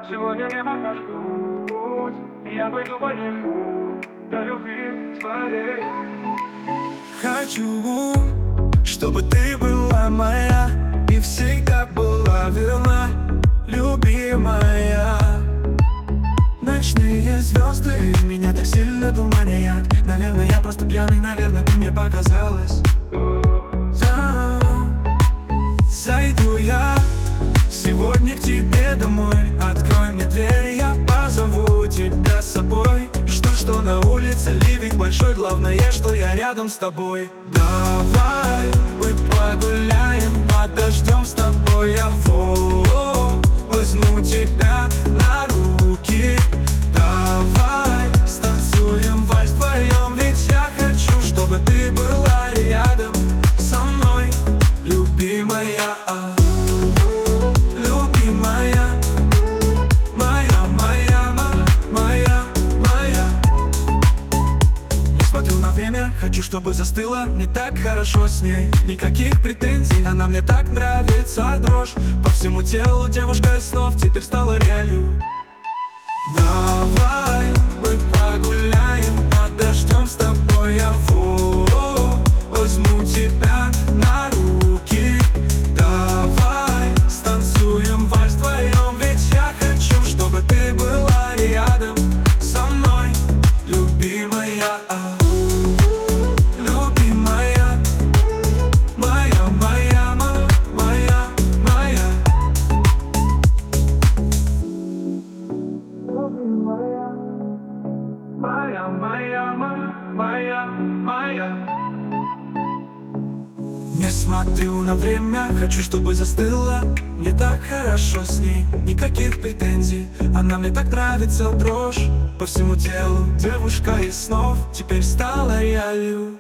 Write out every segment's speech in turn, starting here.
Сегодня я покажу путь, и я пойду по нему до любви твоей. Хочу, чтобы ты была моя и всегда была верна, любимая. Ночные звезды меня так сильно туманят. Наверное, я просто пьяный, наверное, ты мне показалась. Да. Зайду я сегодня к тебе домой. Открой мне дверь, я позову тебя с собой. Что на улице ливень большой, главное, что я рядом с тобой. Давай мы погуляем, подождем с тобой. Я возьму тебя на руки. Давай станцуем вальс вдвоем, ведь я хочу, чтобы ты была рядом со мной, любимая. Любимая, моя. Не смотрю на время, хочу, чтобы застыла. Мне так хорошо с ней, никаких претензий. Она мне так нравится, дрожь по всему телу. Девушка из снов теперь стала реалью. Давай мы погуляем, подождем с тобой. Я возьму тебя на руки. Давай станцуем вальс вдвоем, ведь я хочу, чтобы ты была рядом со мной, любимая. Любимая, моя. Моя. Не смотрю на время, хочу, чтобы застыла. Мне так хорошо с ней, никаких претензий. Она мне так нравится, дрожь по всему телу. Девушка из снов теперь стала реалью.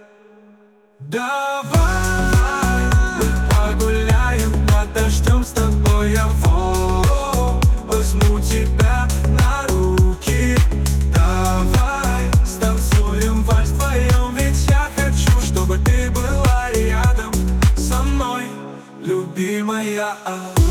Давай мы погуляем, подождем с тобой. Я возьму тебя на руки. Давай станцуем вальс вдвоем, ведь я хочу, чтобы ты была рядом со мной, любимая.